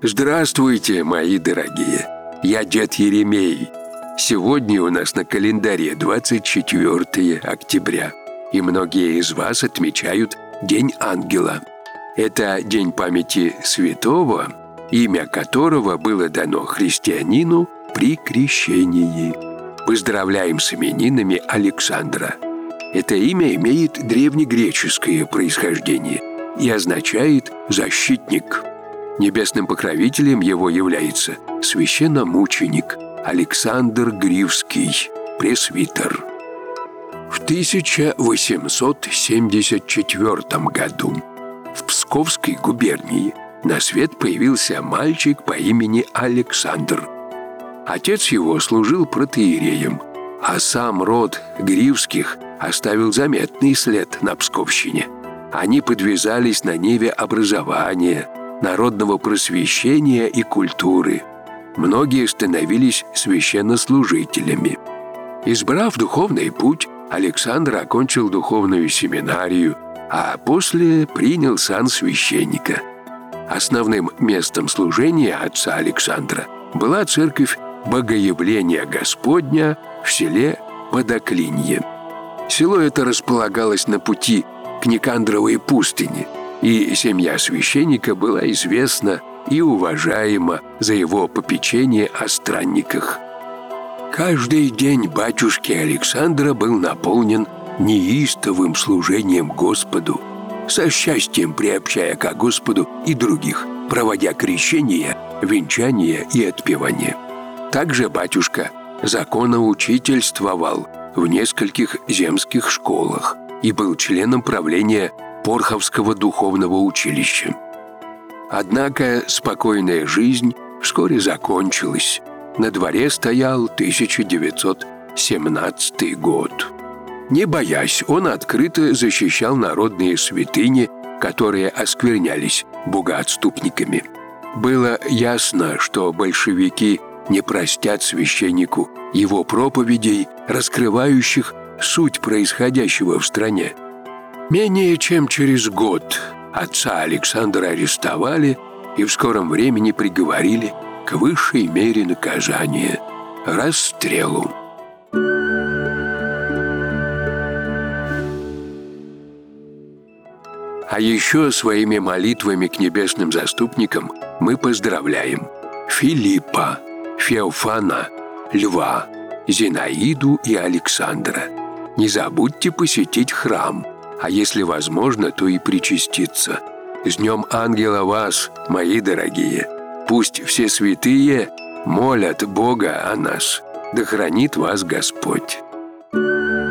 Здравствуйте, мои дорогие! Я дед Еремей. Сегодня у нас на календаре 24 октября, и многие из вас отмечают День ангела. Это день памяти святого, имя которого было дано христианину при крещении. Поздравляем с именинами Александра. Это имя имеет древнегреческое происхождение и означает «защитник». Небесным покровителем его является священномученик Александр Гривский, пресвитер. В 1874 году в Псковской губернии на свет появился мальчик по имени Александр. Отец его служил протоиереем, а сам род Гривских оставил заметный след на Псковщине. Они подвязались на ниве образования, народного просвещения и культуры. Многие становились священнослужителями. Избрав духовный путь, Александр окончил духовную семинарию, а после принял сан священника. Основным местом служения отца Александра была церковь Богоявления Господня в селе Подоклинье. Село это располагалось на пути к Никандровой пустыне, и семья священника была известна и уважаема за его попечение о странниках. Каждый день батюшки Александра был наполнен неистовым служением Господу, со счастьем приобщая ко Господу и других, проводя крещение, венчание и отпевание. Также батюшка законоучительствовал в нескольких земских школах и был членом правления Порховского духовного училища. Однако спокойная жизнь вскоре закончилась. На дворе стоял 1917 год. Не боясь, он открыто защищал народные святыни, которые осквернялись богоотступниками. Было ясно, что большевики не простят священнику его проповедей, раскрывающих суть происходящего в стране. Менее чем через год отца Александра арестовали и в скором времени приговорили к высшей мере наказания – расстрелу. А еще своими молитвами к небесным заступникам мы поздравляем Филиппа, Феофана, Льва, Зинаиду и Александра. Не забудьте посетить храм, а если возможно, то и причаститься. С Днем Ангела вас, мои дорогие! Пусть все святые молят Бога о нас, да хранит вас Господь.